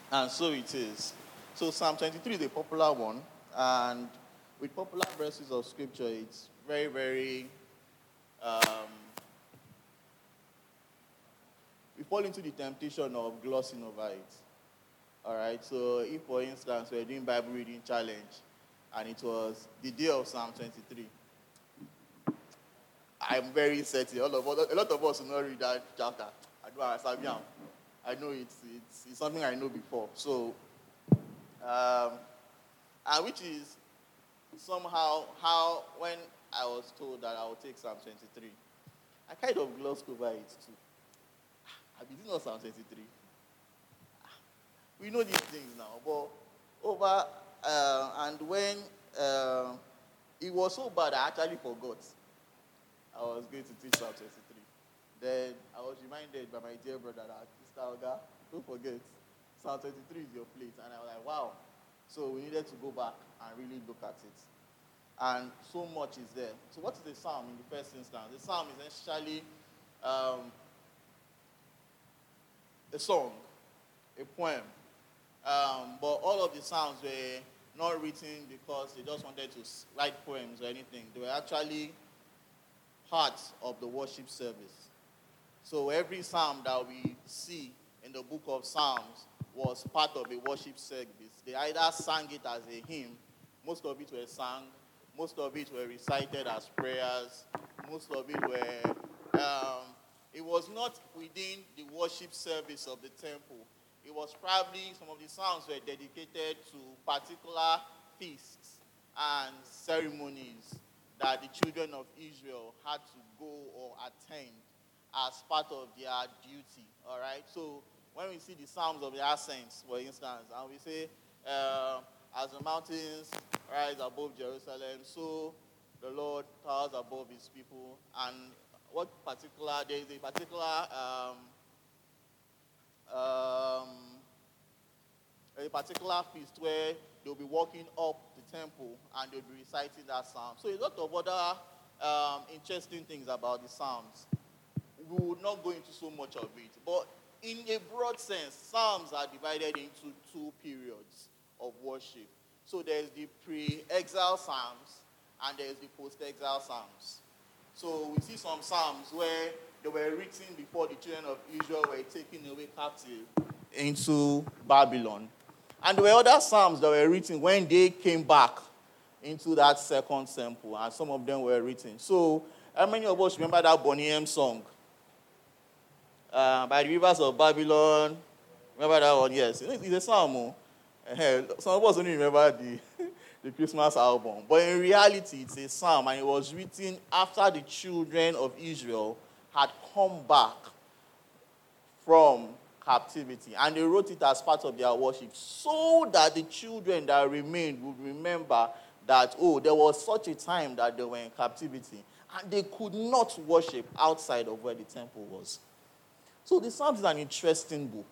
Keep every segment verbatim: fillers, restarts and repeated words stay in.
And so it is. So Psalm twenty-three is a popular one, and with popular verses of scripture, it's very, very, um, we fall into the temptation of glossing over it. All right, so if, for instance, we're doing Bible reading challenge, and it was the day of Psalm twenty-three, I'm very certain, all of us, a lot of us will not read that chapter. I do understand. I know it's, it's, it's something I know before. So, um, and which is somehow how, when I was told that I would take Psalm twenty-three, I kind of glossed over it too. I mean, it's not Psalm twenty-three. We know these things now, but over, uh, and when uh, it was so bad, I actually forgot I was going to teach Psalm twenty-three. Then I was reminded by my dear brother that, Mister Oga, don't forget, Psalm twenty-three is your plate. And I was like, wow. So we needed to go back and really look at it. And so much is there. So what is a psalm in the first instance? The psalm is essentially um, a song, a poem. Um, but all of the psalms were not written because they just wanted to write poems or anything. They were actually parts of the worship service. So every psalm that we see in the book of Psalms was part of a worship service. They either sang it as a hymn, most of it were sung, most of it were recited as prayers, most of it were, um, it was not within the worship service of the temple. It was probably, some of the psalms were dedicated to particular feasts and ceremonies that the children of Israel had to go or attend as part of their duty, all right? So when we see the Psalms of the Ascents, for instance, and we say, uh, as the mountains rise above Jerusalem, so the Lord towers above his people. And what particular, there is a particular, um, um, a particular feast where they'll be walking up the temple and they'll be reciting that psalm. So a lot of other um, interesting things about the Psalms. We will not go into so much of it. But in a broad sense, Psalms are divided into two periods of worship. So there's the pre-exile Psalms and there's the post-exile Psalms. So we see some Psalms where they were written before the children of Israel were taken away captive into Babylon. And there were other Psalms that were written when they came back into that second temple, and some of them were written. So how many of us remember that Bonnie M song? Uh, by the rivers of Babylon. Remember that one? Yes. It's a psalm. Uh, some of us only remember the, the Christmas album. But in reality, it's a psalm, and it was written after the children of Israel had come back from captivity. And they wrote it as part of their worship so that the children that remained would remember that, oh, there was such a time that they were in captivity. And they could not worship outside of where the temple was. So the Psalms is an interesting book.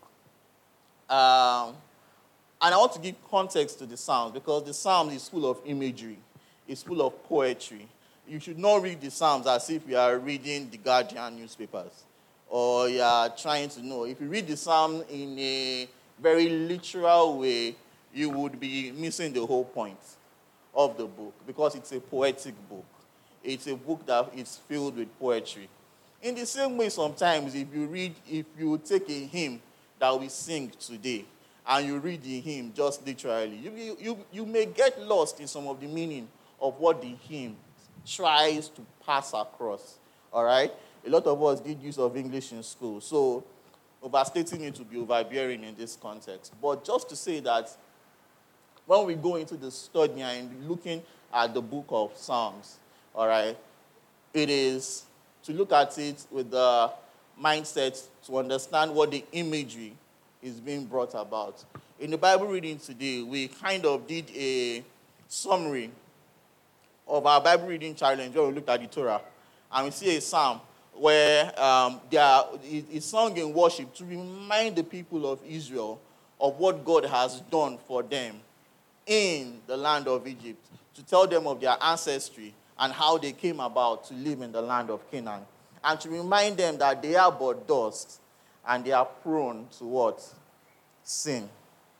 Um, and I want to give context to the Psalms because the Psalms is full of imagery. It's full of poetry. You should not read the Psalms as if you are reading the Guardian newspapers or you are trying to know. If you read the Psalm in a very literal way, you would be missing the whole point of the book because it's a poetic book. It's a book that is filled with poetry. In the same way, sometimes if you read, if you take a hymn that we sing today, and you read the hymn just literally, you, you, you may get lost in some of the meaning of what the hymn tries to pass across. All right? A lot of us did use of English in school, so overstating it to be overbearing in this context. But just to say that when we go into the study and looking at the book of Psalms, all right, it is to look at it with the mindset to understand what the imagery is being brought about. In the Bible reading today, we kind of did a summary of our Bible reading challenge where we looked at the Torah. And we see a psalm where um, they are, it is sung in worship to remind the people of Israel of what God has done for them in the land of Egypt, to tell them of their ancestry and how they came about to live in the land of Canaan, and to remind them that they are but dust and they are prone to what? Sin.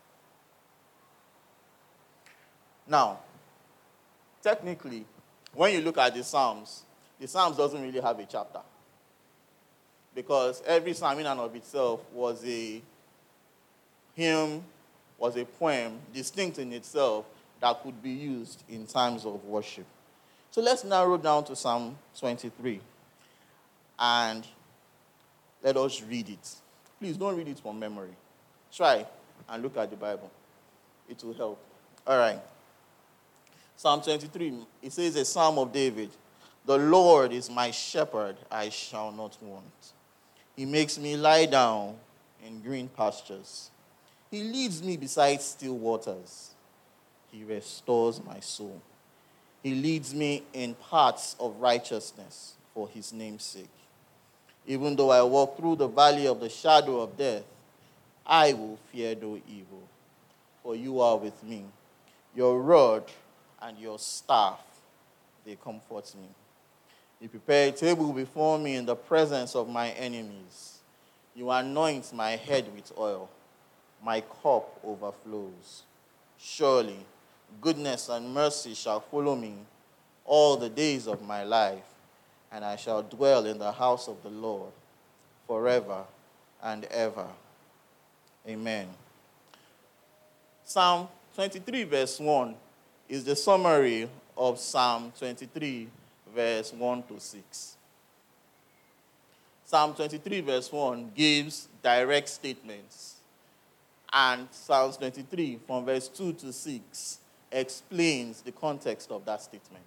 Now, technically, when you look at the Psalms, the Psalms doesn't really have a chapter. Because every psalm in and of itself was a hymn, was a poem, distinct in itself, that could be used in times of worship. So let's narrow down to Psalm twenty-three. And let us read it. Please don't read it from memory. Try and look at the Bible. It will help. All right. Psalm twenty-three, it says a psalm of David. The Lord is my shepherd, I shall not want. He makes me lie down in green pastures. He leads me beside still waters. He restores my soul. He leads me in paths of righteousness for his name's sake. Even though I walk through the valley of the shadow of death, I will fear no evil, for you are with me. Your rod and your staff, they comfort me. You prepare a table before me in the presence of my enemies. You anoint my head with oil. My cup overflows. Surely, goodness and mercy shall follow me all the days of my life, and I shall dwell in the house of the Lord forever and ever. Amen. Psalm twenty-three, verse one, is the summary of Psalm twenty-three, verse one to six. Psalm twenty-three, verse one, gives direct statements. And Psalm twenty-three, from verse two to six, explains the context of that statement.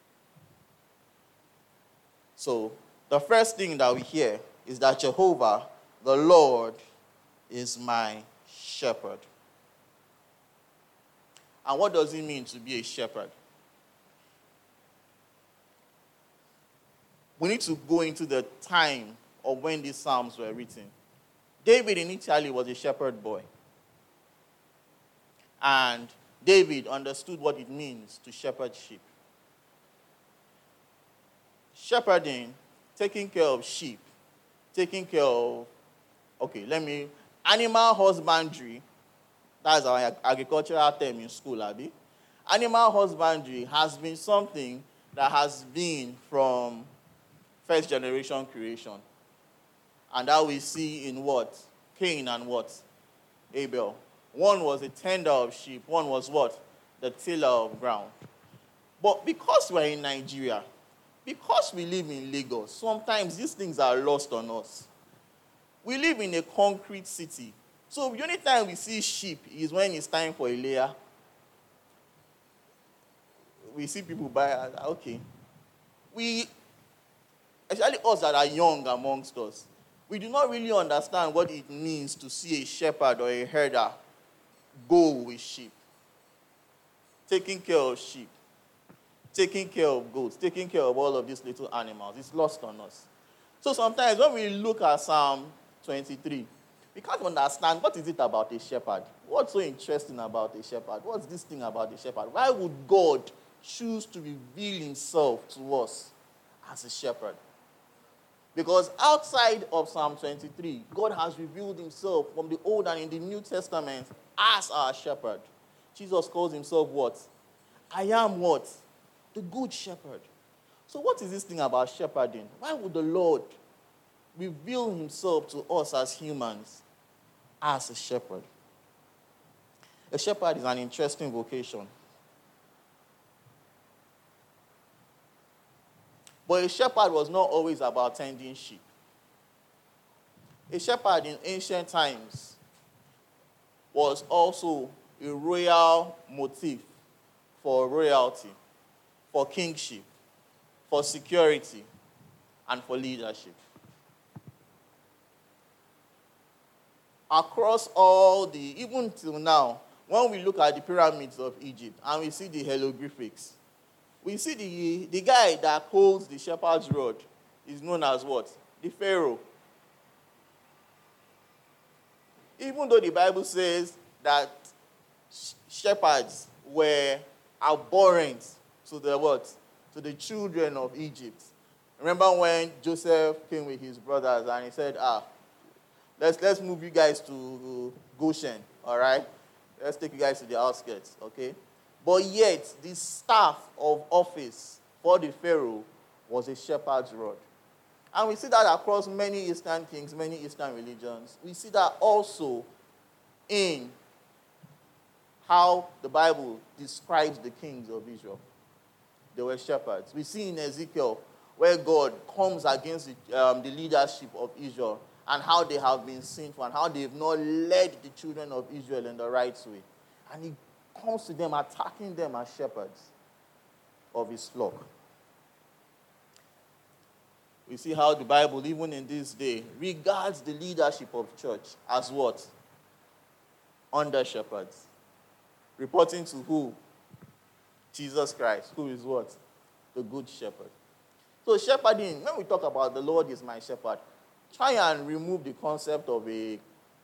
So, the first thing that we hear is that Jehovah, the Lord, is my shepherd. And what does it mean to be a shepherd? We need to go into the time of when these psalms were written. David initially was a shepherd boy. And David understood what it means to shepherd sheep. Shepherding, taking care of sheep, taking care of, okay, let me, animal husbandry, that's our agricultural term in school, Abby. Animal husbandry has been something that has been from first generation creation. And that we see in what? Cain and what? Abel. One was a tender of sheep. One was what? The tiller of ground. But because we're in Nigeria, because we live in Lagos, sometimes these things are lost on us. We live in a concrete city. So the only time we see sheep is when it's time for a layer. We see people buy, okay. We, especially us that are young amongst us, we do not really understand what it means to see a shepherd or a herder go with sheep. Taking care of sheep, taking care of goats, taking care of all of these little animals. It's lost on us. So sometimes when we look at Psalm twenty-three, we can't understand what is it about a shepherd. What's so interesting about a shepherd? What's this thing about a shepherd? Why would God choose to reveal himself to us as a shepherd? Because outside of Psalm twenty-three, God has revealed himself from the Old and in the New Testament as our shepherd. Jesus calls himself what? I am what? The good shepherd. So what is this thing about shepherding? Why would the Lord reveal himself to us as humans as a shepherd? A shepherd is an interesting vocation. But a shepherd was not always about tending sheep. A shepherd in ancient times was also a royal motif for royalty, for kingship, for security, and for leadership. Across all the, even till now, when we look at the pyramids of Egypt and we see the hieroglyphics, we see the, the guy that holds the shepherd's rod is known as what? The Pharaoh. Even though the Bible says that shepherds were abhorrent to the what? To the children of Egypt. Remember when Joseph came with his brothers and he said, ah, let's, let's move you guys to Goshen, all right? Let's take you guys to the outskirts, okay? But yet, the staff of office for the Pharaoh was a shepherd's rod. And we see that across many Eastern kings, many Eastern religions. We see that also in how the Bible describes the kings of Israel. They were shepherds. We see in Ezekiel where God comes against the, um, the leadership of Israel and how they have been sinful and how they have not led the children of Israel in the right way. And he comes to them, attacking them as shepherds of his flock. We see how the Bible, even in this day, regards the leadership of church as what? Under shepherds. Reporting to who? Jesus Christ, who is what? The good shepherd. So shepherding, when we talk about the Lord is my shepherd, try and remove the concept of a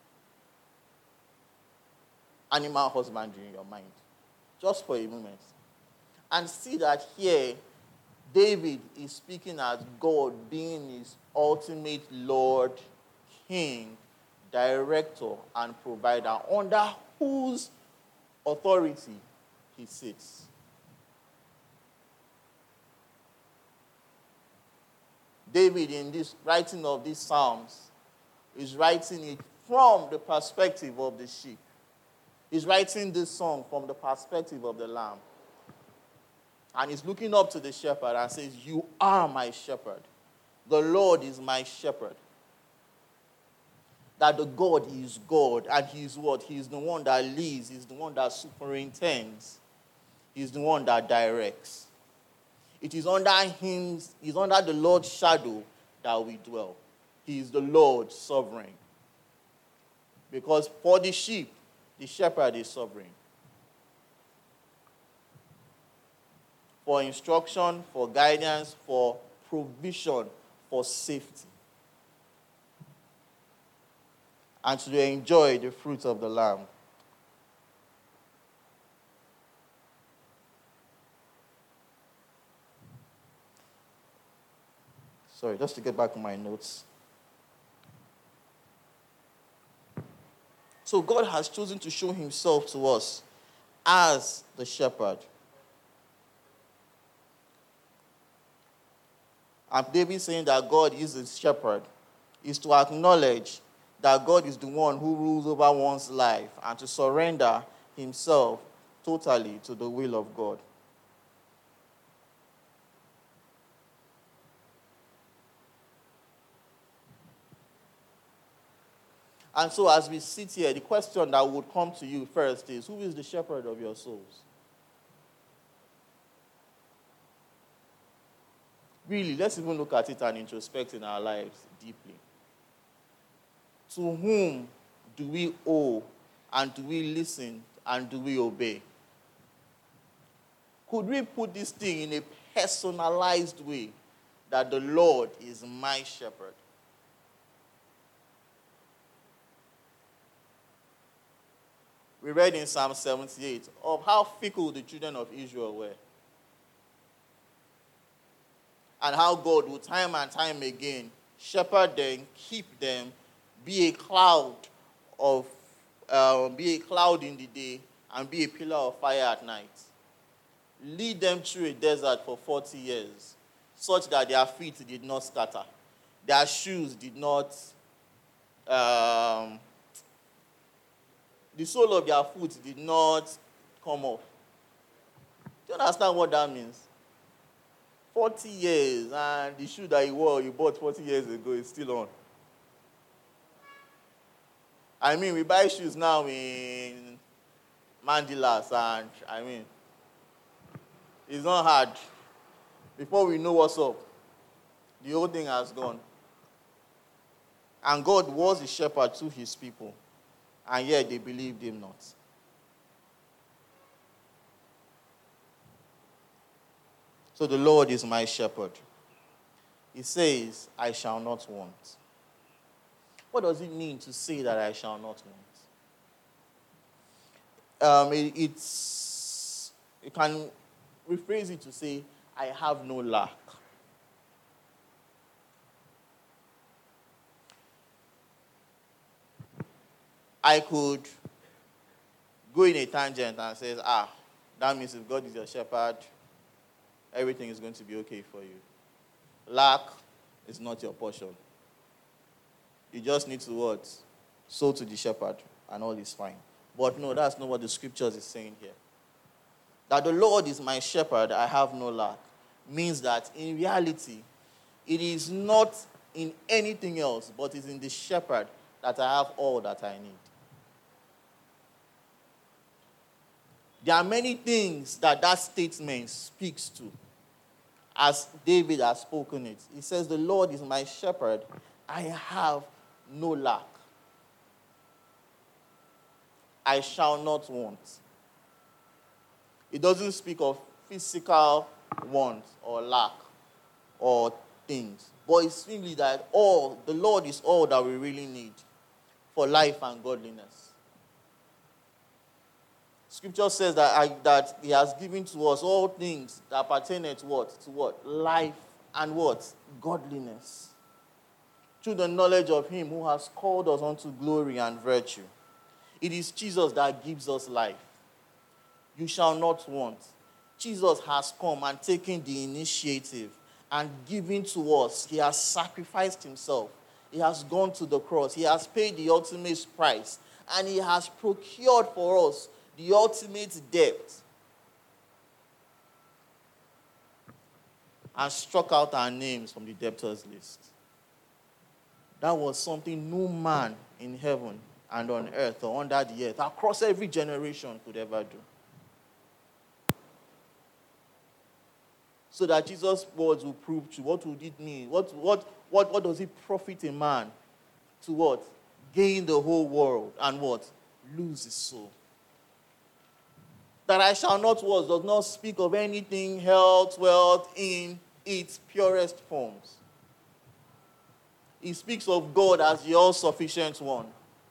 animal husbandry in your mind, just for a moment. And see that here, David is speaking as God being his ultimate Lord, King, Director, and Provider, under whose authority he sits. David, in this writing of these Psalms, is writing it from the perspective of the sheep. He's writing this song from the perspective of the lamb. And he's looking up to the shepherd and says, you are my shepherd. The Lord is my shepherd. That the God is God, and he is what? He is the one that leads. He's the one that superintends. He's the one that directs. It is under him, it's under the Lord's shadow that we dwell. He is the Lord sovereign. Because for the sheep, the shepherd is sovereign. For instruction, for guidance, for provision, for safety. And to enjoy the fruit of the Lamb. Sorry, just to get back to my notes. So God has chosen to show himself to us as the shepherd. And David saying that God is the shepherd is to acknowledge that God is the one who rules over one's life and to surrender himself totally to the will of God. And so as we sit here, the question that would come to you first is, who is the shepherd of your souls? Really, let's even look at it and introspect in our lives deeply. To whom do we owe, and do we listen, and do we obey? Could we put this thing in a personalized way, that the Lord is my shepherd? We read in Psalm seventy-eight of how fickle the children of Israel were. And how God would time and time again shepherd them, keep them, be a cloud of, uh, be a cloud in the day, and be a pillar of fire at night. Lead them through a desert for forty years, such that their feet did not scatter, their shoes did not, um, the sole of their foot did not come off. Do you understand what that means? forty years, and the shoe that you wore, you bought forty years ago, is still on. I mean, we buy shoes now in Mandilas, and I mean, it's not hard. Before we know what's up, the whole thing has gone. And God was a shepherd to his people, and yet they believed him not. So the Lord is my shepherd. He says, I shall not want. What does it mean to say that I shall not want? Um, it, it's, you can rephrase it to say, I have no lack. I could go in a tangent and say, ah, That means if God is your shepherd, everything is going to be okay for you. Lack is not your portion. You just need to what? Sow to the shepherd, and all is fine. But no, that's not what the scriptures is saying here. That the Lord is my shepherd, I have no lack, means that in reality, it is not in anything else, but it's in the shepherd that I have all that I need. There are many things that that statement speaks to, as David has spoken it. He says, the Lord is my shepherd, I have no lack. I shall not want. It doesn't speak of physical want or lack or things, but it's simply that all, the Lord is all that we really need for life and godliness. Scripture says that, I, that he has given to us all things that pertain to what? To what? Life and what? Godliness. Through the knowledge of him who has called us unto glory and virtue. It is Jesus that gives us life. You shall not want. Jesus has come and taken the initiative and given to us. He has sacrificed himself. He has gone to the cross. He has paid the ultimate price. And he has procured for us the ultimate debt. And struck out our names from the debtors list. That was something no man in heaven and on earth or under the earth, across every generation, could ever do. So that Jesus' words will prove true. What would it mean? What, what, what, what does it profit a man to what? Gain the whole world and what? Lose his soul. That I shall not want does not speak of anything, health, wealth, in its purest forms. It speaks of God as the all-sufficient one.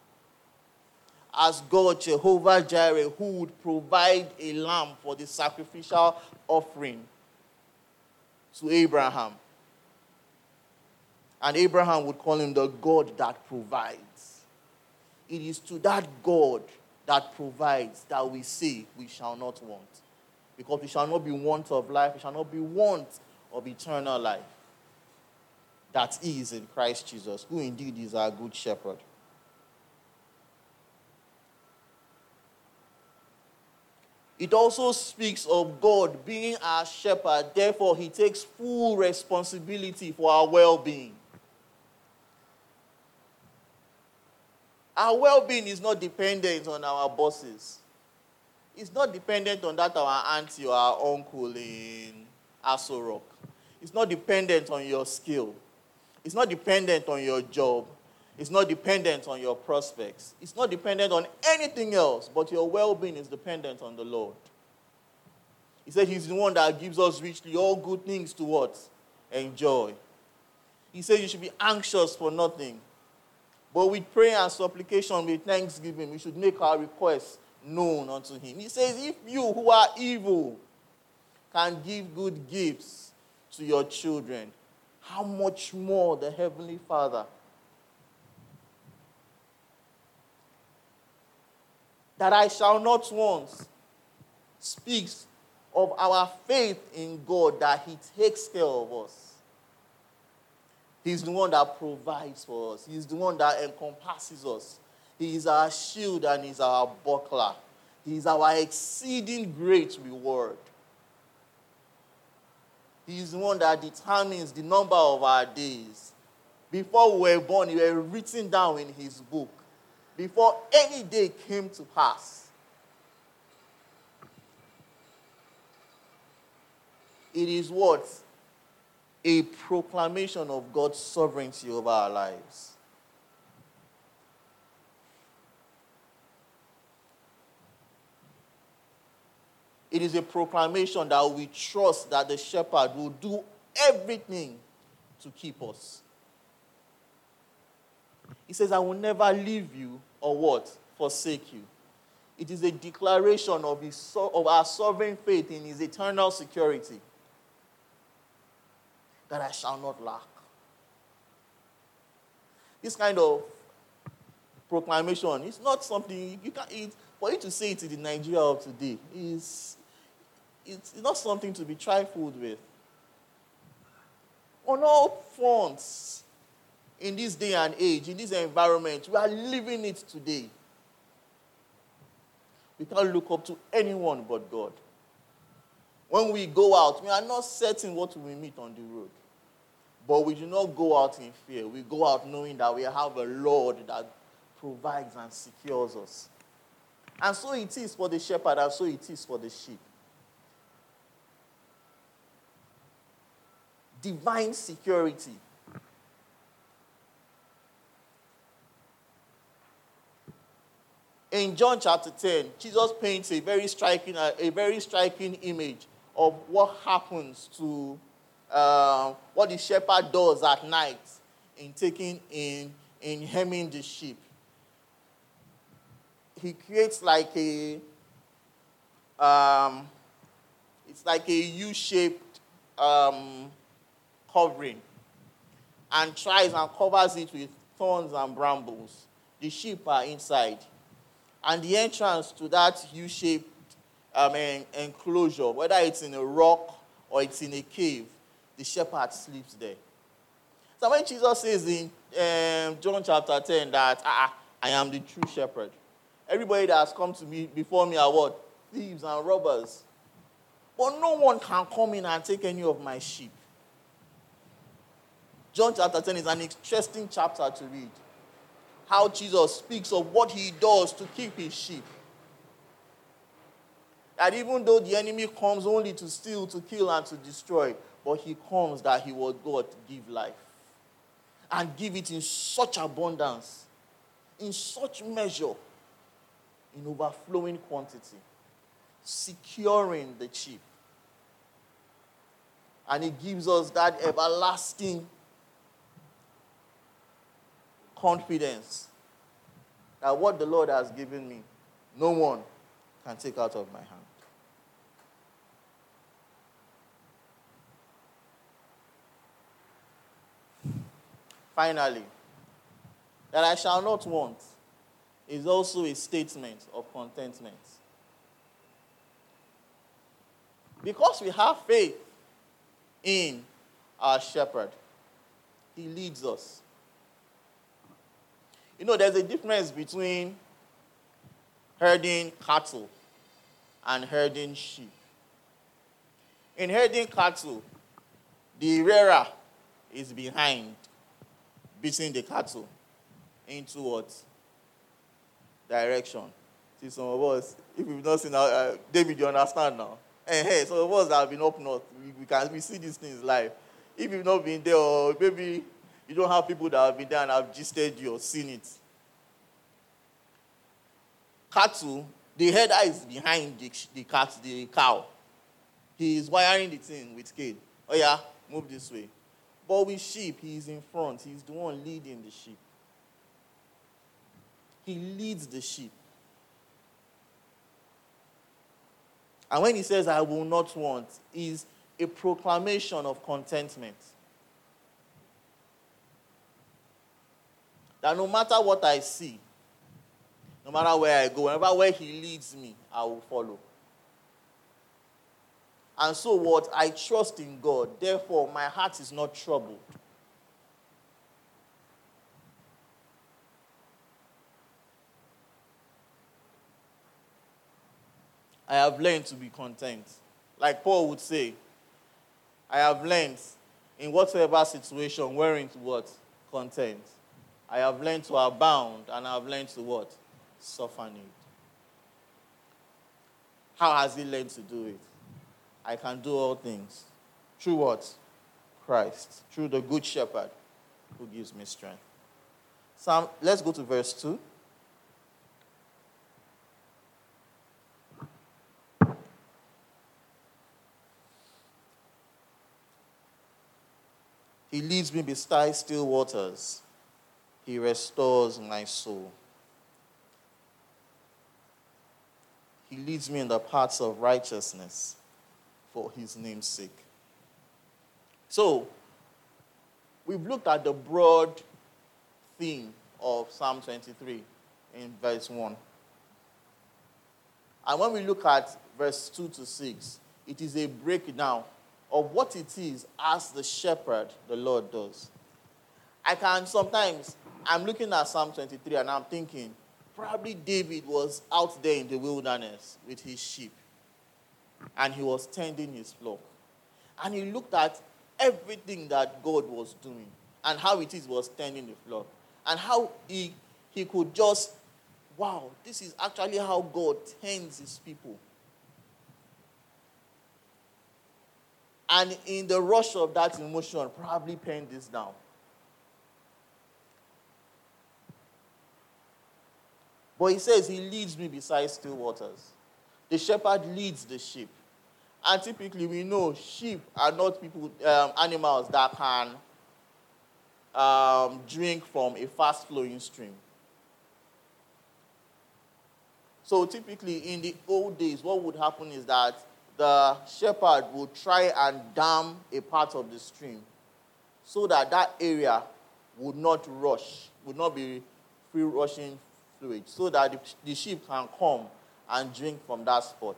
As God, Jehovah Jireh, who would provide a lamb for the sacrificial offering to Abraham. And Abraham would call him the God that provides. It is to that God that provides that we say we shall not want. Because we shall not be want of life, we shall not be want of eternal life. That is in Christ Jesus, who indeed is our good shepherd. It also speaks of God being our shepherd, therefore he takes full responsibility for our well-being. Our well-being is not dependent on our bosses. It's not dependent on that our auntie or our uncle in Aso Rock. It's not dependent on your skill. It's not dependent on your job. It's not dependent on your prospects. It's not dependent on anything else, but your well-being is dependent on the Lord. He said he's the one that gives us richly all good things to what? Enjoy. He said you should be anxious for nothing. But with prayer and supplication, with thanksgiving, we should make our requests known unto him. He says, if you who are evil can give good gifts to your children, how much more the Heavenly Father? That I shall not want speaks of our faith in God, that he takes care of us. He's the one that provides for us. He's the one that encompasses us. He is our shield and he's our buckler. He is our exceeding great reward. He is the one that determines the number of our days. Before we were born, we were written down in his book. Before any day came to pass. It is what? A proclamation of God's sovereignty over our lives. It is a proclamation that we trust that the shepherd will do everything to keep us. He says, I will never leave you or what? Forsake you. It is a declaration of, his, of our sovereign faith in his eternal security. That I shall not lack. This kind of proclamation is not something you can. It, for you to say it in the Nigeria of today is it's not something to be trifled with. On all fronts, in this day and age, in this environment, we are living it today. We can't look up to anyone but God. When we go out, we are not certain what we meet on the road. But we do not go out in fear. We go out knowing that we have a Lord that provides and secures us. And so it is for the shepherd, and so it is for the sheep. Divine security. In John chapter ten, Jesus paints a very striking, a very striking image of what happens to uh, what the shepherd does at night in taking in in hemming the sheep. He creates like a um, it's like a U-shaped um, covering, and tries and covers it with thorns and brambles. The sheep are inside. And the entrance to that U-shaped um, en- enclosure, whether it's in a rock or it's in a cave, the shepherd sleeps there. So when Jesus says in um, John chapter ten that ah, I am the true shepherd, everybody that has come to me before me are what? Thieves and robbers. But no one can come in and take any of my sheep. John chapter ten is an interesting chapter to read. How Jesus speaks of what he does to keep his sheep. That even though the enemy comes only to steal, to kill, and to destroy, but he comes that he will God give life. And give it in such abundance, in such measure, in overflowing quantity, securing the sheep. And he gives us that everlasting confidence that what the Lord has given me, no one can take out of my hand. Finally, that I shall not want is also a statement of contentment. Because we have faith in our shepherd, he leads us. You know, there's a difference between herding cattle and herding sheep. In herding cattle, the rearer is behind, beating the cattle into what? Direction. See, some of us, if we've not seen, uh, David, you understand now? Hey, hey, some of us that have been up north, we, we can we see these things live. If you've not been there, or maybe you don't have people that have been there and have gisted you or seen it. Cattle, the header is behind the, the cat, the cow. He is wiring the thing with cane. Oh yeah, move this way. But with sheep, he is in front. He's the one leading the sheep. He leads the sheep. And when he says, I will not want, is a proclamation of contentment. That no matter what I see, no matter where I go, whenever where he leads me, I will follow. And so what? I trust in God. Therefore, my heart is not troubled. I have learned to be content. Like Paul would say, I have learned in whatever situation wherein to what? Content. I have learned to abound, and I have learned to what? Suffer need. How has he learned to do it? I can do all things. Through what? Christ. Through the good shepherd who gives me strength. Psalm, let's go to verse two. He leads me beside still waters. He restores my soul. He leads me in the paths of righteousness for his name's sake. So, we've looked at the broad theme of Psalm twenty-three in verse one. And when we look at verse two to six, it is a breakdown of what it is as the shepherd the Lord does. I can sometimes, I'm looking at Psalm twenty-three and I'm thinking, probably David was out there in the wilderness with his sheep and he was tending his flock. And he looked at everything that God was doing and how it is was tending the flock and how he, he could just, wow, this is actually how God tends his people. And in the rush of that emotion, probably penned this down. But he says, he leads me beside still waters. The shepherd leads the sheep. And typically we know sheep are not people, um, animals that can um, drink from a fast-flowing stream. So typically in the old days, what would happen is that the shepherd would try and dam a part of the stream so that that area would not rush, would not be free rushing fluid, so that the, the sheep can come and drink from that spot.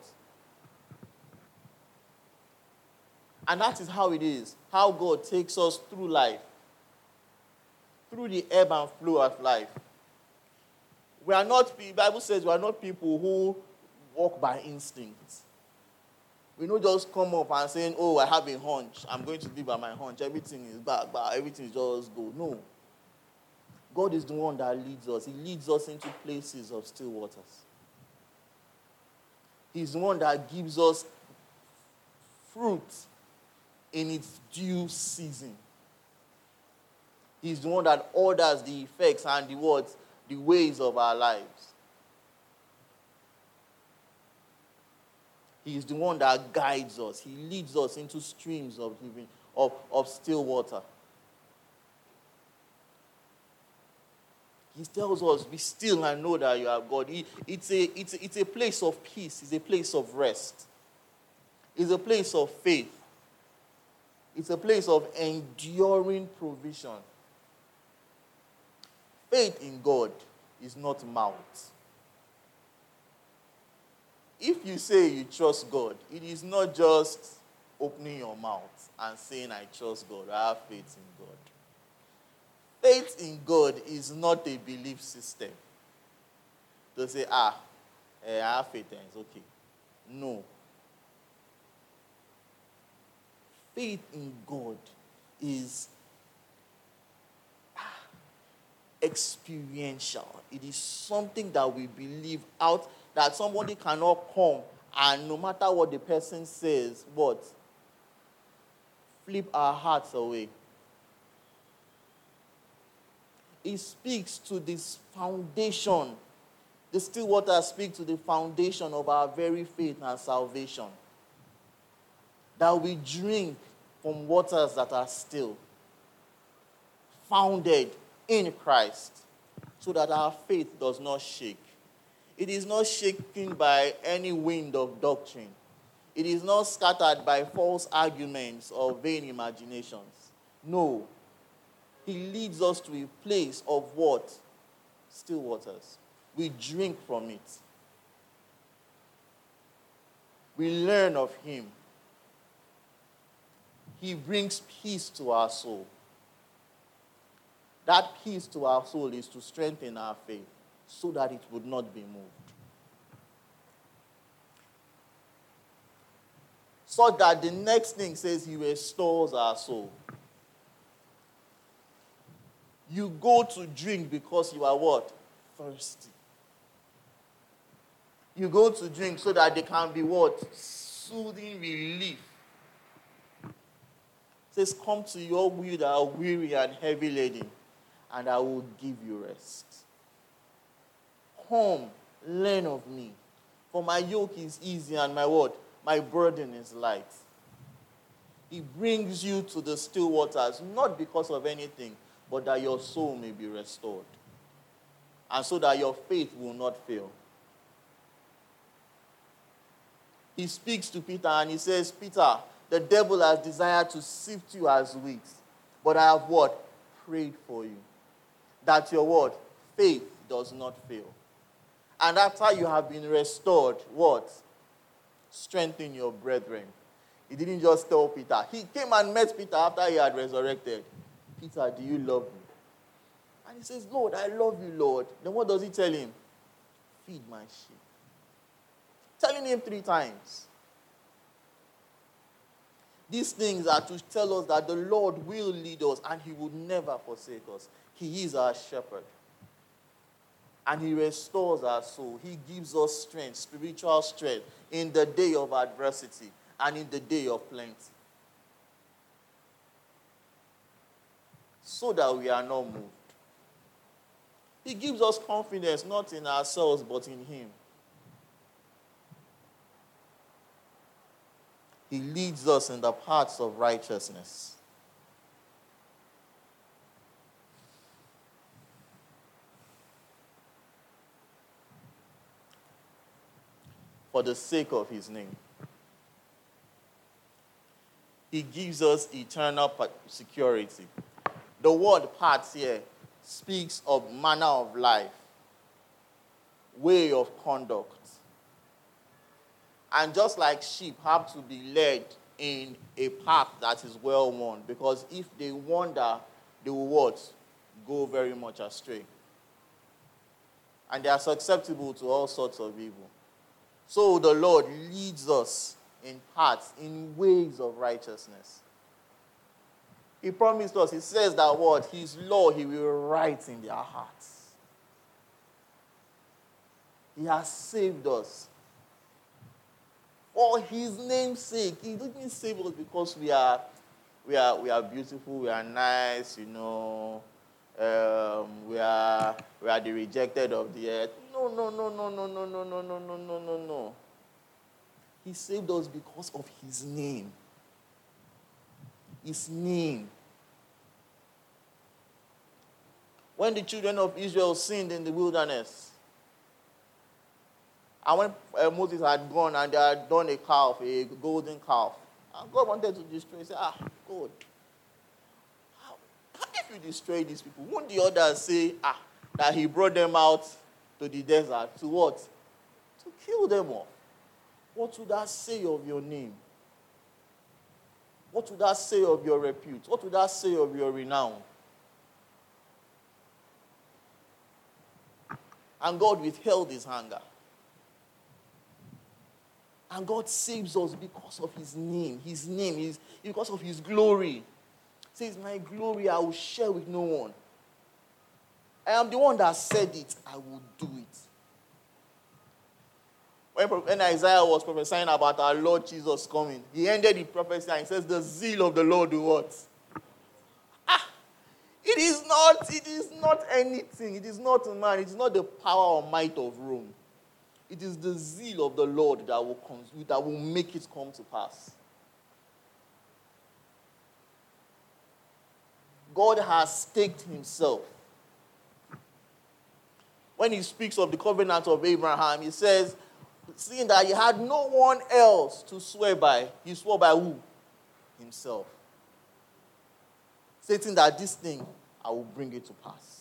And that is how it is, how God takes us through life, through the ebb and flow of life. We are not, the Bible says we are not people who walk by instinct. We don't just come up and saying, oh, I have a hunch. I'm going to be by my hunch. Everything is bad, bad. Everything is just go. No. God is the one that leads us. He leads us into places of still waters. He's the one that gives us fruit in its due season. He's the one that orders the effects and the words, the ways of our lives. He is the one that guides us. He leads us into streams of living, of, of still water. He tells us, be still and know that you are God. He, it's, a, it's, a, it's a place of peace. It's a place of rest. It's a place of faith. It's a place of enduring provision. Faith in God is not mouth. If you say you trust God, it is not just opening your mouth and saying, I trust God, I have faith in God. Faith in God is not a belief system. To say, ah, eh, I have faith and it's okay. No. Faith in God is ah, experiential. It is something that we believe out, that somebody cannot come and no matter what the person says, what? Flip our hearts away. It speaks to this foundation. The still water speaks to the foundation of our very faith and salvation. That we drink from waters that are still, founded in Christ, so that our faith does not shake. It is not shaken by any wind of doctrine. It is not scattered by false arguments or vain imaginations. No. He leads us to a place of what? Still waters. We drink from it. We learn of him. He brings peace to our soul. That peace to our soul is to strengthen our faith so that it would not be moved. So that the next thing says he restores our soul. You go to drink because you are what? Thirsty. You go to drink so that there can be what? Soothing relief. It says, come to your will that are weary and heavy laden, and I will give you rest. Come, learn of me. For my yoke is easy and my what? My burden is light. He brings you to the still waters, not because of anything, but that your soul may be restored. And so that your faith will not fail. He speaks to Peter and he says, Peter, the devil has desired to sift you as wheat, but I have what? Prayed for you. That your what? Faith does not fail. And after you have been restored, what? strengthen your brethren. He didn't just tell Peter. He came and met Peter after he had resurrected. Peter, do you love me? And he says, Lord, I love you, Lord. Then what does he tell him? Feed my sheep. Telling him three times. These things are to tell us that the Lord will lead us and he will never forsake us. He is our shepherd. And he restores our soul. He gives us strength, spiritual strength, in the day of adversity and in the day of plenty. So that we are not moved. He gives us confidence, not in ourselves, but in him. He leads us in the paths of righteousness. For the sake of his name. He gives us eternal security. The word paths here speaks of manner of life, way of conduct. And just like sheep have to be led in a path that is well worn, because if they wander, they will what? Go very much astray. And they are susceptible to all sorts of evil. So the Lord leads us in paths, in ways of righteousness. He promised us, he says that what? His law he will write in their hearts. He has saved us. For his name's sake. He didn't save us because we are, we are, we are beautiful, we are nice, you know, um, we are, we are the rejected of the earth. No, no, no, no, no, no, no, no, no, no, no, no, no. He saved us because of his name. His name. When the children of Israel sinned in the wilderness, and when uh, Moses had gone and they had done a calf, a golden calf, and God wanted to destroy, he said, ah, God, how, how if you destroy these people? Won't the others say, ah, that he brought them out to the desert to what? To kill them all. What would that say of your name? What would that say of your repute? What would that say of your renown? And God withheld his anger. And God saves us because of his name. His name is because of his glory. He says, my glory I will share with no one. I am the one that said it. I will do it. When, when Isaiah was prophesying about our Lord Jesus coming, he ended the prophecy and he says, the zeal of the Lord will what? Ah! It is not, it is not anything. It is not a man. It is not the power or might of Rome. It is the zeal of the Lord that will, that will make it come to pass. God has staked himself. When he speaks of the covenant of Abraham, he says, seeing that he had no one else to swear by, he swore by who? Himself. Stating that this thing, I will bring it to pass.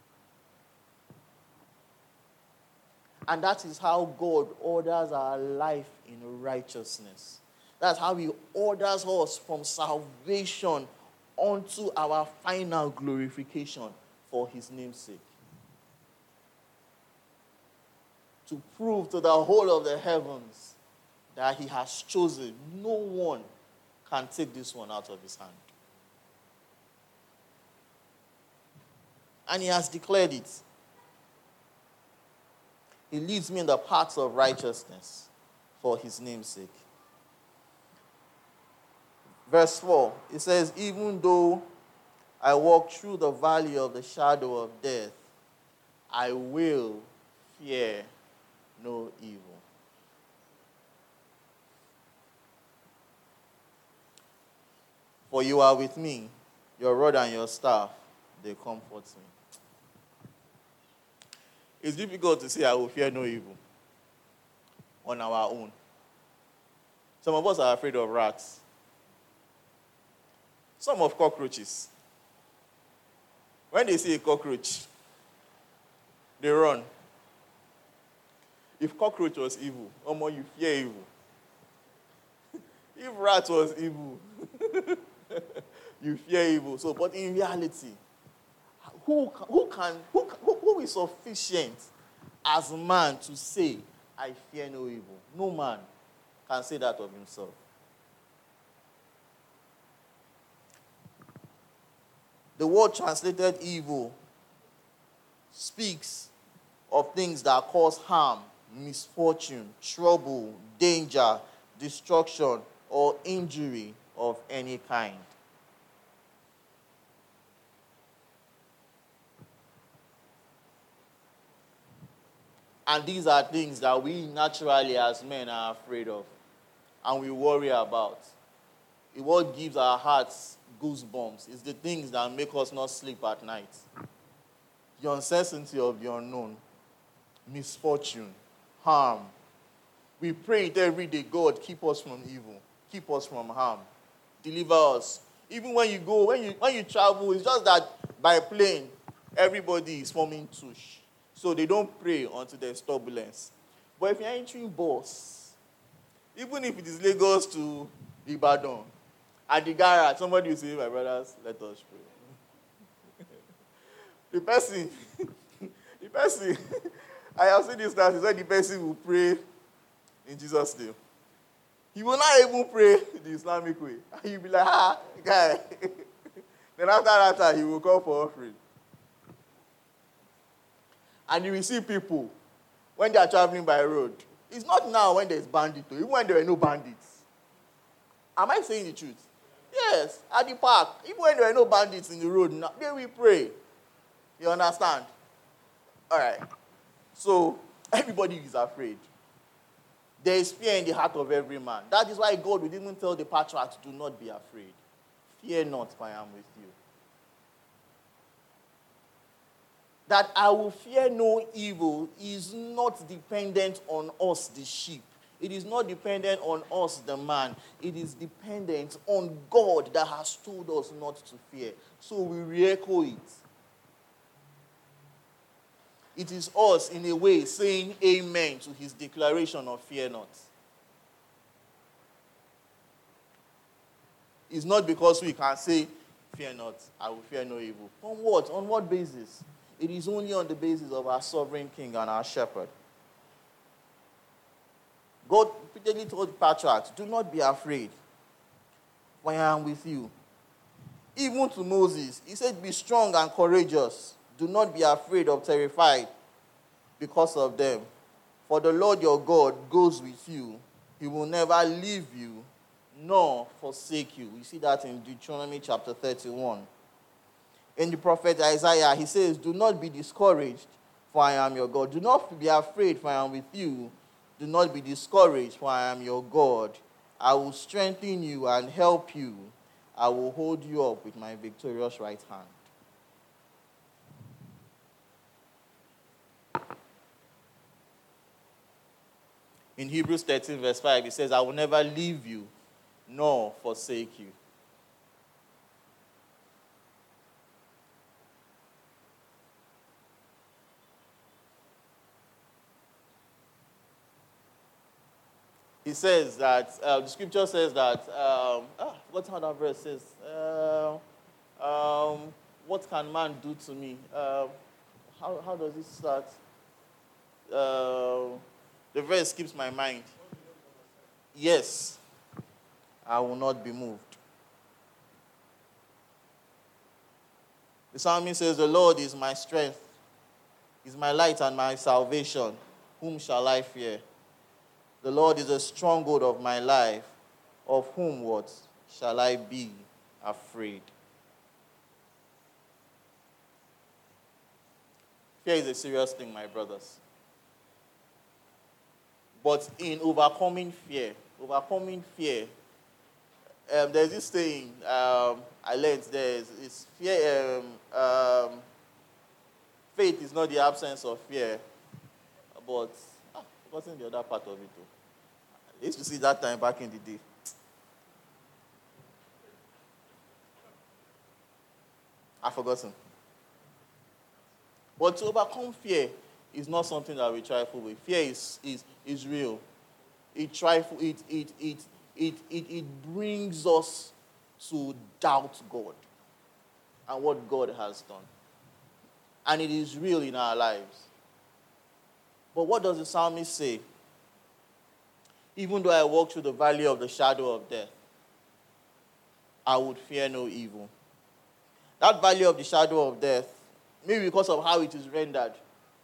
And that is how God orders our life in righteousness. That's how he orders us from salvation unto our final glorification for his name's sake. To prove to the whole of the heavens that he has chosen. No one can take this one out of his hand. And he has declared it. He leads me in the paths of righteousness for his name's sake. Verse four, it says, even though I walk through the valley of the shadow of death, I will fear no evil. For you are with me, your rod and your staff, they comfort me. It's difficult to say I will fear no evil on our own. Some of us are afraid of rats. Some of cockroaches. When they see a cockroach, they run. If cockroach was evil, or more you fear evil. If rat was evil, you fear evil. So, but in reality, who, who can, who, who, who is sufficient as man to say, I fear no evil? No man can say that of himself. The word translated evil speaks of things that cause harm, misfortune, trouble, danger, destruction, or injury of any kind. And these are things that we naturally as men are afraid of and we worry about. It what gives our hearts goosebumps. It's the things that make us not sleep at night. The uncertainty of the unknown, misfortune, harm. We pray it every day, God, keep us from evil, keep us from harm, deliver us. Even when you go, when you when you travel, it's just that by plane, everybody is forming tush. So they don't pray until there's turbulence. But if you're entering bus, even if it is Lagos to Ibadan, at the garage, somebody will say, my brothers, let us pray. the person, the person, I have seen this class, is when the person will pray in Jesus' name. He will not even pray the Islamic way. And you'll be like, ah, guy. Then after that, he will call for offering. And you will see people, when they are traveling by road, it's not now when there's bandits, even when there are no bandits. Am I saying the truth? Yes, at the park, even when there are no bandits in the road, they will pray. You understand? All right. So, everybody is afraid. There is fear in the heart of every man. That is why God would even tell the patriarchs, do not be afraid. Fear not, for I am with you. That I will fear no evil is not dependent on us, the sheep. It is not dependent on us, the man. It is dependent on God that has told us not to fear. So we re-echo it. It is us, in a way, saying amen to his declaration of fear not. It's not because we can say, fear not, I will fear no evil. On what? On what basis? It is only on the basis of our sovereign king and our shepherd. God repeatedly told the patriarchs, do not be afraid, for I am with you. Even to Moses, he said, be strong and courageous. Do not be afraid or terrified because of them. For the Lord your God goes with you. He will never leave you nor forsake you. You see that in Deuteronomy chapter thirty-one. In the prophet Isaiah, he says, do not be discouraged, for I am your God. Do not be afraid, for I am with you. Do not be discouraged, for I am your God. I will strengthen you and help you. I will hold you up with my victorious right hand. In Hebrews thirteen, verse five, it says, I will never leave you nor forsake you. He says that, uh, the scripture says that, um, ah, what's how that verse says? Uh, um, what can man do to me? Uh, how, how does it start? Uh, the verse skips my mind. Yes, I will not be moved. The psalmist says, the Lord is my strength, is my light and my salvation. Whom shall I fear? The Lord is a stronghold of my life. Of whom what shall I be afraid? Fear is a serious thing, my brothers. But in overcoming fear, overcoming fear, um, there's this saying um, I learned there is, is fear. Um, um, faith is not the absence of fear, but ah, I've forgotten the other part of it too. I used to see that time back in the day. I've forgotten. But to overcome fear is not something that we trifle with. Fear is, is, is real. It trifle, it, it, it, it, it, it brings us to doubt God and what God has done. And it is real in our lives. But what does the psalmist say? Even though I walk through the valley of the shadow of death, I would fear no evil. That valley of the shadow of death, maybe because of how it is rendered,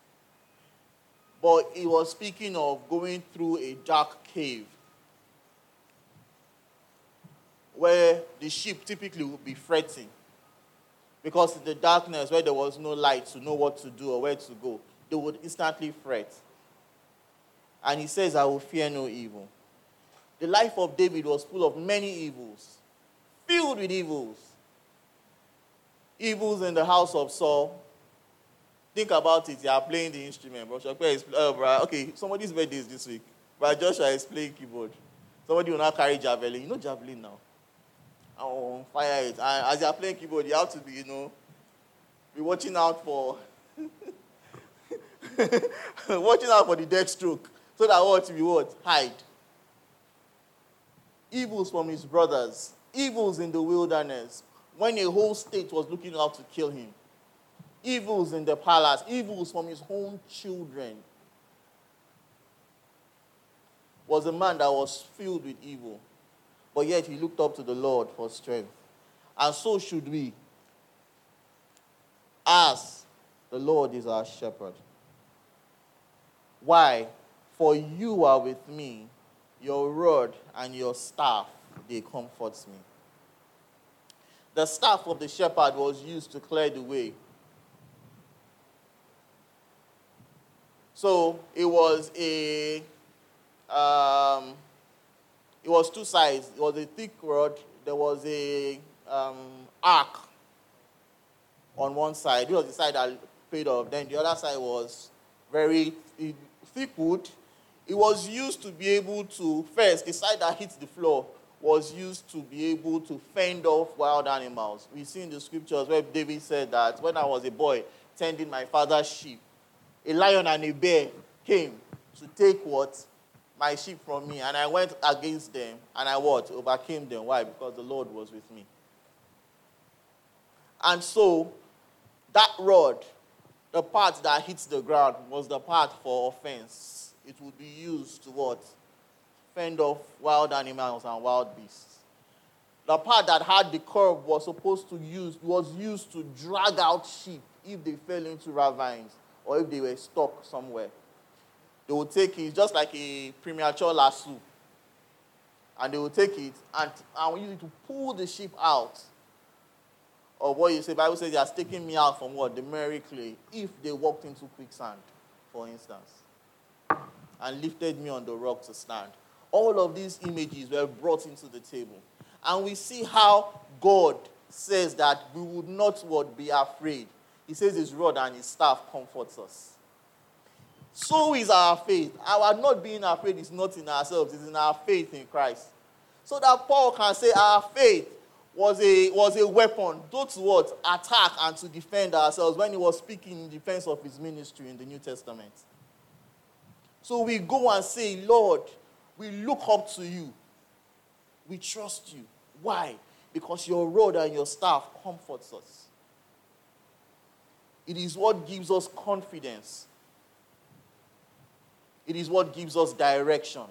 but it was speaking of going through a dark cave where the sheep typically would be fretting because in the darkness where there was no light to know what to do or where to go, they would instantly fret. And he says, I will fear no evil. The life of David was full of many evils, filled with evils. Evils in the house of Saul. Think about it. You are playing the instrument, bro. Oh, bro. Okay, somebody's birthday is this week. But Joshua is playing keyboard. Somebody will now carry javelin. You know javelin now. Oh, fire it. And as you are playing keyboard, you have to be, you know, be watching out for, watching out for the death stroke. So that what to be what? Hide. Evils from his brothers. Evils in the wilderness. When a whole state was looking out to kill him. Evils in the palace. Evils from his own children. Was a man that was filled with evil. But yet he looked up to the Lord for strength. And so should we. As the Lord is our shepherd. Why? For you are with me. Your rod and your staff, they comfort me. The staff of the shepherd was used to clear the way. So it was a, um, it was two sides. It was a thick rod. There was a um, arc on one side. It was the side that paid off. Then the other side was very thick wood. It was used to be able to, first, the side that hits the floor was used to be able to fend off wild animals. We see in the scriptures where David said that when I was a boy tending my father's sheep, a lion and a bear came to take what? My sheep from me. And I went against them and I what? Overcame them. Why? Because the Lord was with me. And so, that rod, the part that hits the ground, was the part for offense. It would be used to what? Fend off wild animals and wild beasts. The part that had the curb was supposed to use, was used to drag out sheep if they fell into ravines or if they were stuck somewhere. They would take it just like a premature lasso. And they would take it and, and use it to pull the sheep out. Or what you say, the Bible says, they are taking me out from what? The merry clay. If they walked into quicksand, for instance. And lifted me on the rock to stand. All of these images were brought into the table. And we see how God says that we would not what, be afraid. He says his rod and his staff comforts us. So is our faith. Our not being afraid is not in ourselves. It's in our faith in Christ. So that Paul can say our faith was a, was a weapon, though to what? Attack and to defend ourselves when he was speaking in defense of his ministry in the New Testament. So we go and say, Lord, we look up to you. We trust you. Why? Because your rod and your staff comforts us. It is what gives us confidence. It is what gives us direction.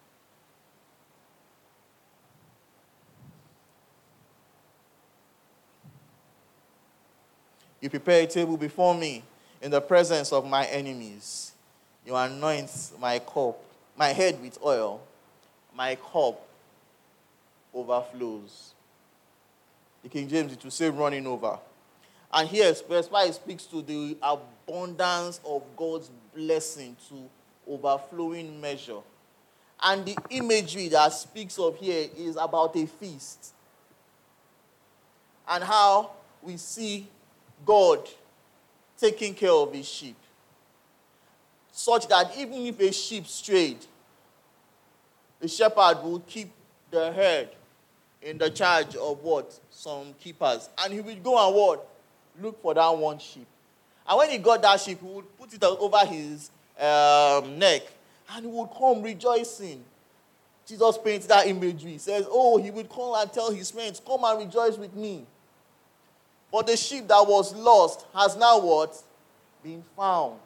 You prepare a table before me in the presence of my enemies. You anoint my cup, my head with oil. My cup overflows. The King James, it will say running over. And here, verse five speaks to the abundance of God's blessing to overflowing measure. And the imagery that speaks of here is about a feast. And how we see God taking care of his sheep. Such that even if a sheep strayed, the shepherd would keep the herd in the charge of what? Some keepers. And he would go and what? Look for that one sheep. And when he got that sheep, he would put it over his um, neck. And he would come rejoicing. Jesus paints that imagery. He says, oh, he would call and tell his friends, come and rejoice with me. For the sheep that was lost has now what? Been found.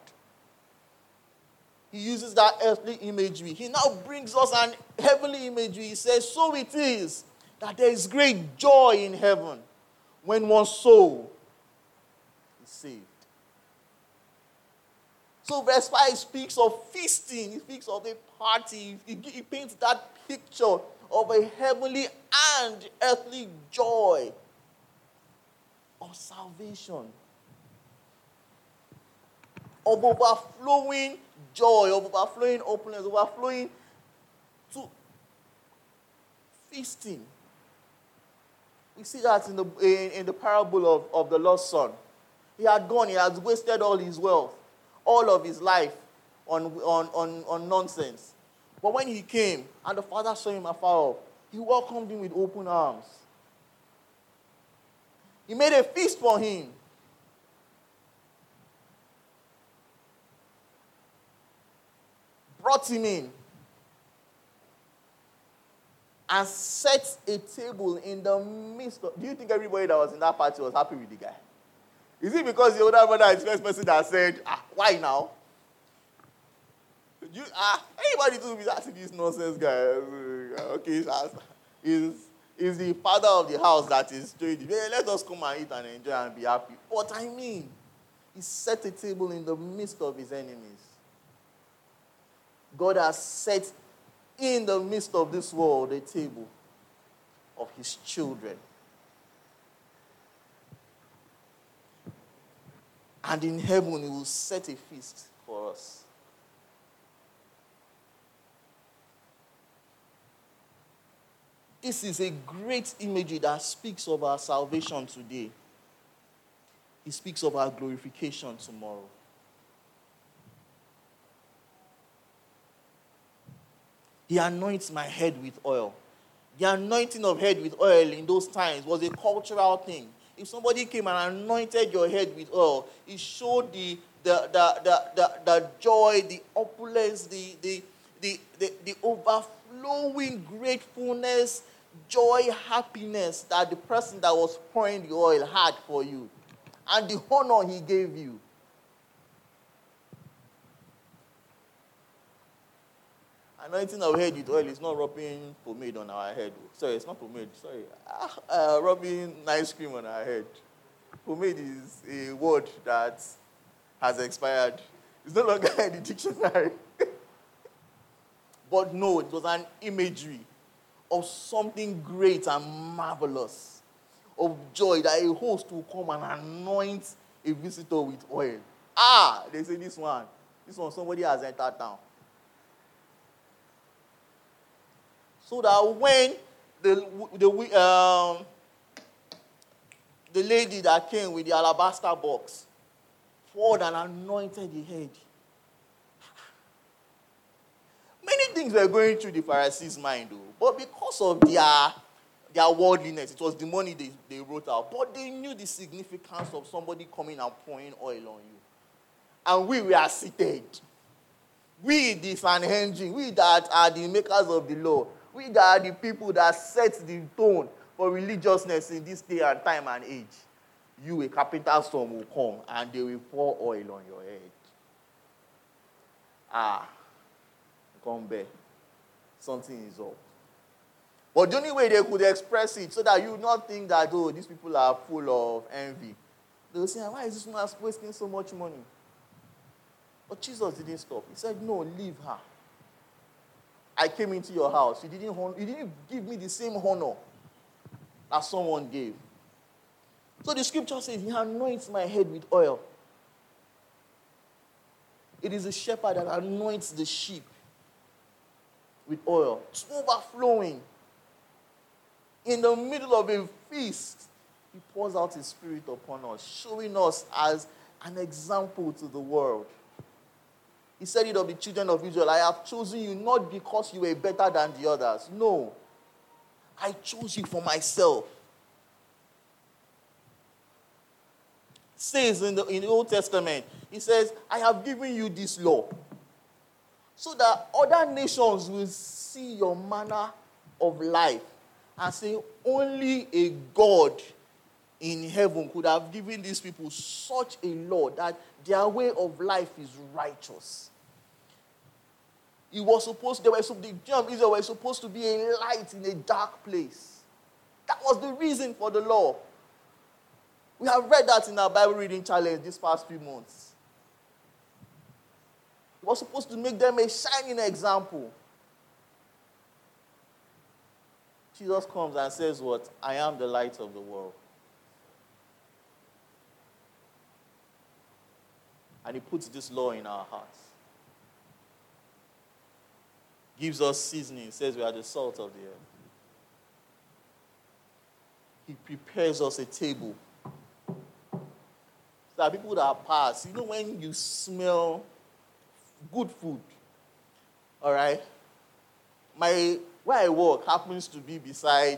He uses that earthly imagery. He now brings us an heavenly imagery. He says, so it is that there is great joy in heaven when one soul is saved. So verse five speaks of feasting. He speaks of a party. He, he paints that picture of a heavenly and earthly joy of salvation, of overflowing joy, of overflowing openness, overflowing to feasting. We see that in the, in, in the parable of, of the lost son. He had gone, he had wasted all his wealth, all of his life on, on, on, on nonsense. But when he came and the father saw him afar off, he welcomed him with open arms. He made a feast for him. Brought him in and set a table in the midst of... Do you think everybody that was in that party was happy with the guy? Is it because the older brother is the first person that said, ah, why now? You, ah, anybody to be asking this nonsense guy? Okay, is is the father of the house that is doing it. Hey, let us come and eat and enjoy and be happy. But I mean, he set a table in the midst of his enemies. God has set in the midst of this world a table of his children. And in heaven, he will set a feast for us. This is a great imagery that speaks of our salvation today. It speaks of our glorification tomorrow. He anoints my head with oil. The anointing of head with oil in those times was a cultural thing. If somebody came and anointed your head with oil, it showed the, the, the, the, the, the joy, the opulence, the, the, the, the, the overflowing gratefulness, joy, happiness that the person that was pouring the oil had for you. And the honor he gave you. Anointing our head with oil is not rubbing pomade on our head. Sorry, it's not pomade. Sorry. Ah, uh, rubbing ice cream on our head. Pomade is a word that has expired. It's no longer in the dictionary. But no, it was an imagery of something great and marvelous, of joy that a host will come and anoint a visitor with oil. Ah, they say this one. This one, somebody has entered town. So that when the, the, um, the lady that came with the alabaster box poured and anointed the head, many things were going through the Pharisees' mind, though. But because of their, their worldliness, it was the money they, they wrote out. But they knew the significance of somebody coming and pouring oil on you. And we were seated. We, the Sanhedrin, we that are the makers of the law, we that are the people that set the tone for religiousness in this day and time and age. You, a carpenter's son, will come and they will pour oil on your head. Ah, come back. Something is up. But the only way they could express it so that you would not think that, oh, these people are full of envy. They will say, why is this woman wasting so much money? But Jesus didn't stop. He said, no, leave her. I came into your house. You didn't, you didn't give me the same honor that someone gave. So the scripture says, he anoints my head with oil. It is a shepherd that anoints the sheep with oil. It's overflowing. In the middle of a feast, he pours out his spirit upon us, showing us as an example to the world. He said it of the children of Israel, I have chosen you not because you were better than the others. No. I chose you for myself. It says in the, in the Old Testament, he says, I have given you this law so that other nations will see your manner of life and say, only a God in heaven could have given these people such a law that their way of life is righteous. It was supposed, they were, the children of Israel were supposed to be a light in a dark place. That was the reason for the law. We have read that in our Bible reading challenge these past few months. It was supposed to make them a shining example. Jesus comes and says what? I am the light of the world. And he puts this law in our hearts. Gives us seasoning. Says we are the salt of the earth. He prepares us a table. So that people that pass, you know when you smell good food, all right? My, where I work happens to be beside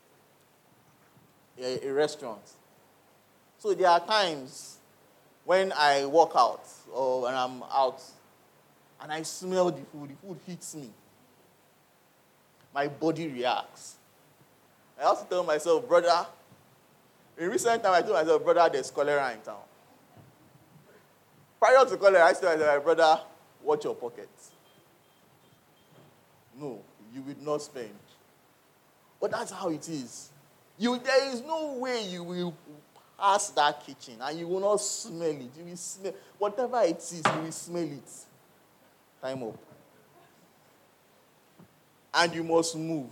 a, a restaurant. So there are times when I walk out or when I'm out and I smell the food, the food hits me. My body reacts. I also tell myself, brother, in recent time I told myself, brother, there's cholera in town. Prior to cholera, I told myself, brother, watch your pockets. No, you will not spend. But that's how it is. You, there is no way you will pass that kitchen and you will not smell it. You will smell whatever it is, you will smell it. Time up. And you must move.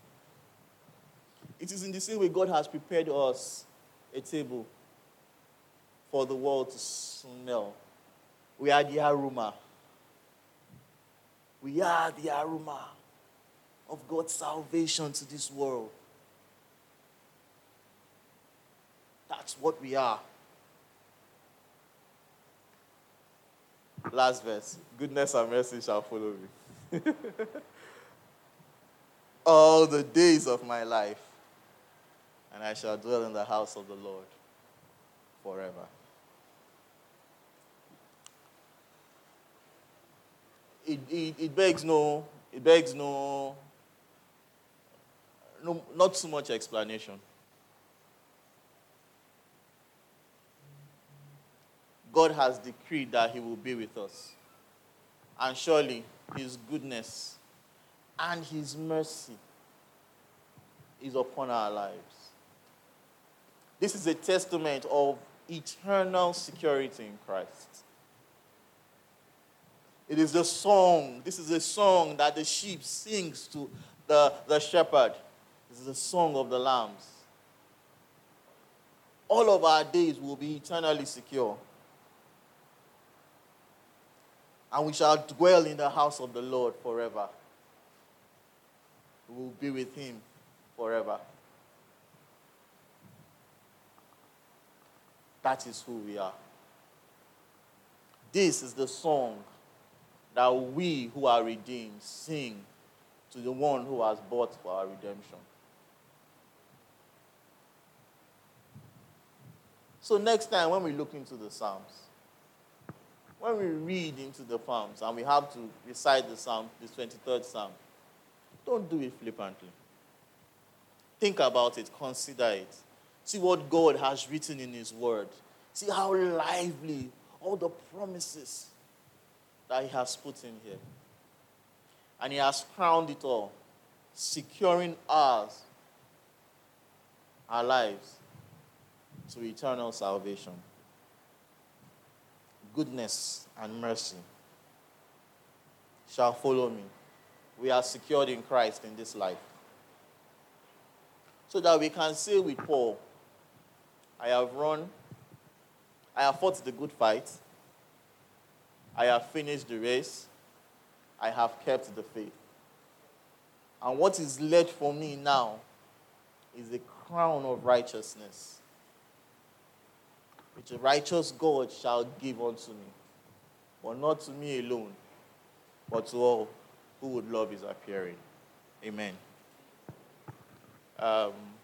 It is in the same way God has prepared us a table for the world to smell. We are the aroma. We are the aroma of God's salvation to this world. That's what we are. Last verse. Goodness and mercy shall follow me. All the days of my life, and I shall dwell in the house of the Lord forever. It, it, it begs no, it begs no, no, not too much explanation. God has decreed that he will be with us. And surely his goodness and his mercy is upon our lives. This is a testament of eternal security in Christ. It is the song, this is a song that the sheep sings to the, the shepherd. This is the song of the lambs. All of our days will be eternally secure. And we shall dwell in the house of the Lord forever. We will be with him forever. That is who we are. This is the song that we who are redeemed sing to the one who has bought for our redemption. So next time when we look into the Psalms, when we read into the Psalms and we have to recite the Psalm, the twenty-third Psalm, don't do it flippantly. Think about it, consider it. See what God has written in his word. See how lively all the promises that he has put in here. And he has crowned it all, securing ours, our lives, to eternal salvation. Goodness and mercy shall follow me. We are secured in Christ in this life. So that we can say with Paul, I have run, I have fought the good fight, I have finished the race, I have kept the faith. And what is left for me now is the crown of righteousness, which a righteous God shall give unto me. But not to me alone, but to all who would love his appearing. Amen. Um,